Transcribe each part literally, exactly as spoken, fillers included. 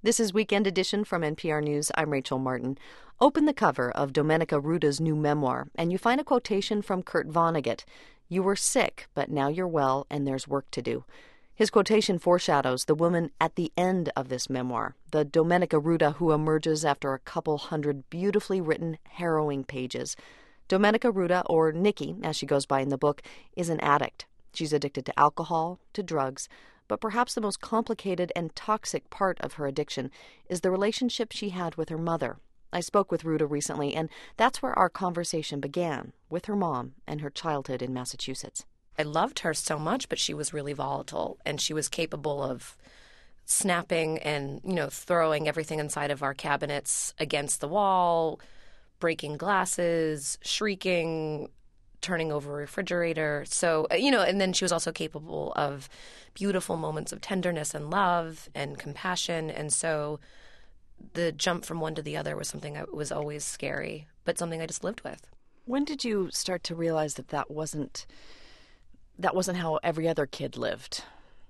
This is Weekend Edition from N P R News. I'm Rachel Martin. Open the cover of Domenica Ruda's new memoir, and you find a quotation from Kurt Vonnegut. "You were sick, but now you're well, and there's work to do." His quotation foreshadows the woman at the end of this memoir, the Domenica Ruda who emerges after a couple hundred beautifully written, harrowing pages. Domenica Ruda, or Nikki, as she goes by in the book, is an addict. She's addicted to alcohol, to drugs, but perhaps the most complicated and toxic part of her addiction is the relationship she had with her mother. I spoke with Ruda recently, and that's where our conversation began, with her mom and her childhood in Massachusetts. I loved her so much, but she was really volatile, and she was capable of snapping and, you know, throwing everything inside of our cabinets against the wall, breaking glasses, shrieking, turning over a refrigerator. So, you know, and then she was also capable of beautiful moments of tenderness and love and compassion. And so the jump from one to the other was something that was always scary, but something I just lived with. When did you start to realize that that wasn't, that wasn't how every other kid lived?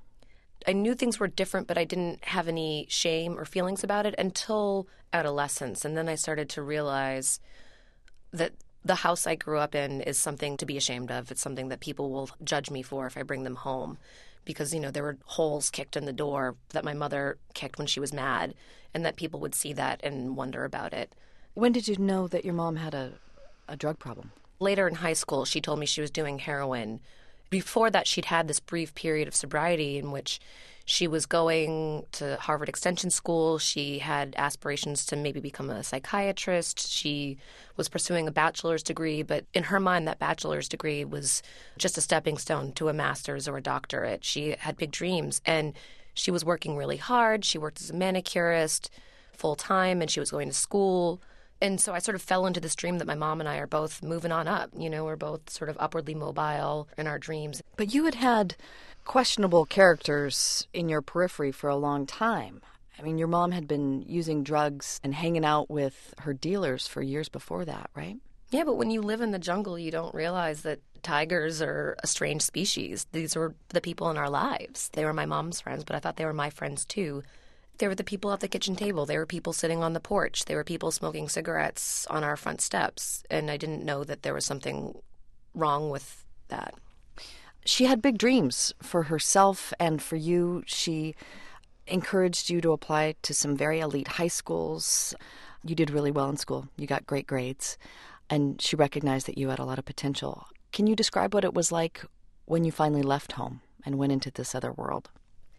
I knew things were different, but I didn't have any shame or feelings about it until adolescence. And then I started to realize that the house I grew up in is something to be ashamed of. It's something that people will judge me for if I bring them home. Because, you know, there were holes kicked in the door that my mother kicked when she was mad, and that people would see that and wonder about it. When did you know that your mom had a, a drug problem? Later in high school, she told me she was doing heroin. Before that, she'd had this brief period of sobriety in which she was going to Harvard Extension School. She had aspirations to maybe become a psychiatrist. She was pursuing a bachelor's degree, but in her mind, that bachelor's degree was just a stepping stone to a master's or a doctorate. She had big dreams, and she was working really hard. She worked as a manicurist full-time, and she was going to school. And so I sort of fell into this dream that my mom and I are both moving on up. You know, we're both sort of upwardly mobile in our dreams. But you had had questionable characters in your periphery for a long time. I mean, your mom had been using drugs and hanging out with her dealers for years before that, right? Yeah, but when you live in the jungle, you don't realize that tigers are a strange species. These were the people in our lives. They were my mom's friends, but I thought they were my friends too. They were the people at the kitchen table. They were people sitting on the porch. They were people smoking cigarettes on our front steps. And I didn't know that there was something wrong with that. She had big dreams for herself and for you. She encouraged you to apply to some very elite high schools. You did really well in school. You got great grades. And she recognized that you had a lot of potential. Can you describe what it was like when you finally left home and went into this other world?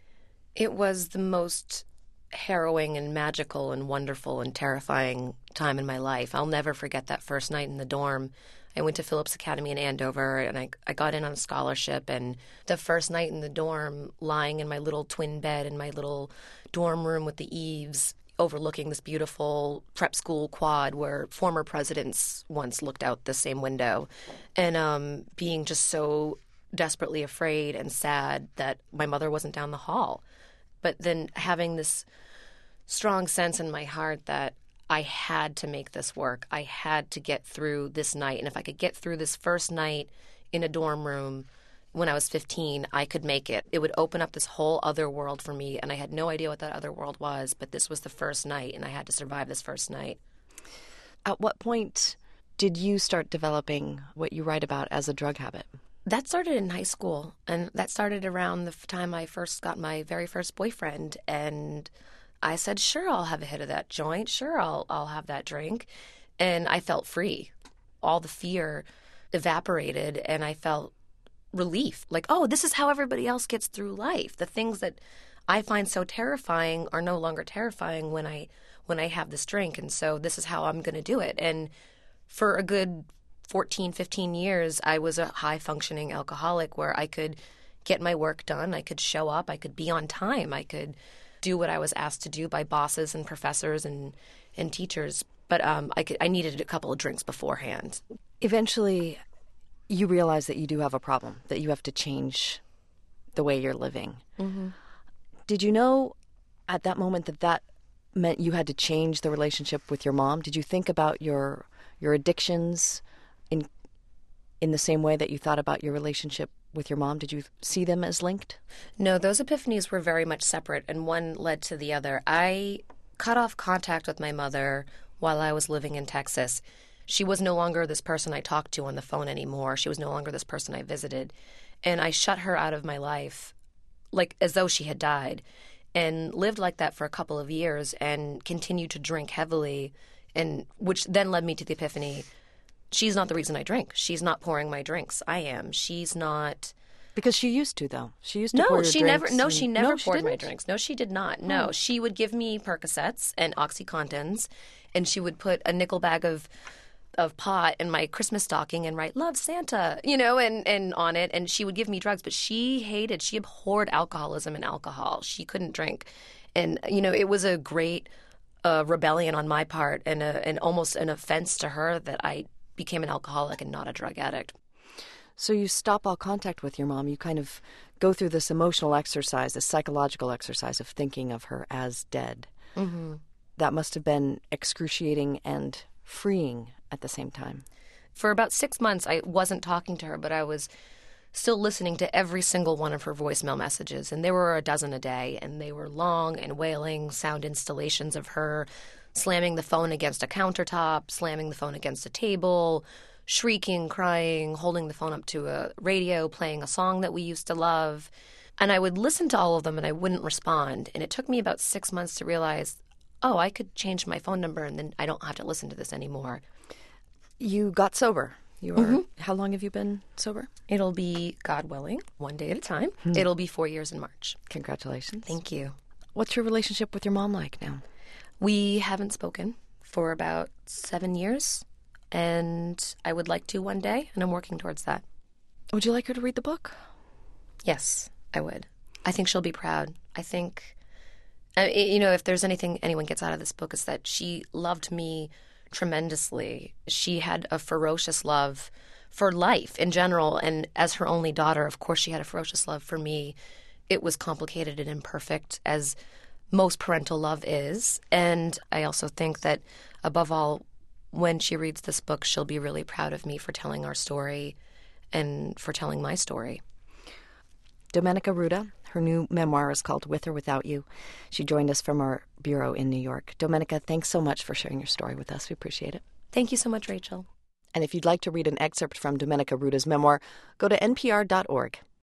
It was the most harrowing and magical and wonderful and terrifying time in my life. I'll never forget that first night in the dorm. I went to Phillips Academy in Andover, and I, I got in on a scholarship. And the first night in the dorm, lying in my little twin bed in my little dorm room with the eaves overlooking this beautiful prep school quad where former presidents once looked out the same window, and um, being just so desperately afraid and sad that my mother wasn't down the hall. But then having this strong sense in my heart that I had to make this work. I had to get through this night. And if I could get through this first night in a dorm room when I was fifteen, I could make it. It would open up this whole other world for me. And I had no idea what that other world was, but this was the first night, and I had to survive this first night. At what point did you start developing what you write about as a drug habit? That started in high school, and that started around the time I first got my very first boyfriend. And I said, sure, I'll have a hit of that joint. Sure, I'll I'll have that drink. And I felt free. All the fear evaporated, and I felt relief. Like, oh, this is how everybody else gets through life. The things that I find so terrifying are no longer terrifying when I when I have this drink. And so this is how I'm going to do it. And for a good fourteen, fifteen years, I was a high-functioning alcoholic where I could get my work done. I could show up. I could be on time. I could do what I was asked to do by bosses and professors and, and teachers. But um, I, could, I needed a couple of drinks beforehand. Eventually, you realize that you do have a problem, that you have to change the way you're living. Mm-hmm. Did you know at that moment that that meant you had to change the relationship with your mom? Did you think about your your addictions in in the same way that you thought about your relationship with your mom? Did you see them as linked? No, those epiphanies were very much separate, and one led to the other. I cut off contact with my mother while I was living in Texas. She was no longer this person I talked to on the phone anymore. She was no longer this person I visited. And I shut her out of my life, like as though she had died, and lived like that for a couple of years and continued to drink heavily, and which then led me to the epiphany. She's not the reason I drink. She's not pouring my drinks. I am. She's not. Because she used to, though. She used to pour No, your she drinks never. No, and- she never No, she poured my didn't? drinks. No, she did not. No, Oh. she would give me Percocets and OxyContins, and she would put a nickel bag of of pot in my Christmas stocking and write "Love Santa," you know, and and on it. And she would give me drugs, but she hated. She abhorred alcoholism and alcohol. She couldn't drink, and you know, it was a great uh, rebellion on my part, and a, and almost an offense to her that I became an alcoholic and not a drug addict. So you stop all contact with your mom. You kind of go through this emotional exercise, this psychological exercise of thinking of her as dead. Mm-hmm. That must have been excruciating and freeing at the same time. For about six months, I wasn't talking to her, but I was still listening to every single one of her voicemail messages. And there were a dozen a day, and they were long and wailing sound installations of her slamming the phone against a countertop, slamming the phone against a table, shrieking, crying, holding the phone up to a radio, playing a song that we used to love. And I would listen to all of them, and I wouldn't respond. And it took me about six months to realize, oh, I could change my phone number, and then I don't have to listen to this anymore. You got sober. You are. Mm-hmm. How long have you been sober? It'll be, God willing, one day at a time. Hmm. It'll be four years in March. Congratulations. Thank you. What's your relationship with your mom like now? We haven't spoken for about seven years, and I would like to one day, and I'm working towards that. Would you like her to read the book? Yes, I would. I think she'll be proud. I think, uh, you know, if there's anything anyone gets out of this book, is that she loved me tremendously. She had a ferocious love for life in general, and as her only daughter, of course, she had a ferocious love for me. It was complicated and imperfect, as most parental love is. And I also think that, above all, when she reads this book, she'll be really proud of me for telling our story and for telling my story. Domenica Ruda, her new memoir is called With or Without You. She joined us from our bureau in New York. Domenica, thanks so much for sharing your story with us. We appreciate it. Thank you so much, Rachel. And if you'd like to read an excerpt from Domenica Ruda's memoir, go to N P R dot org.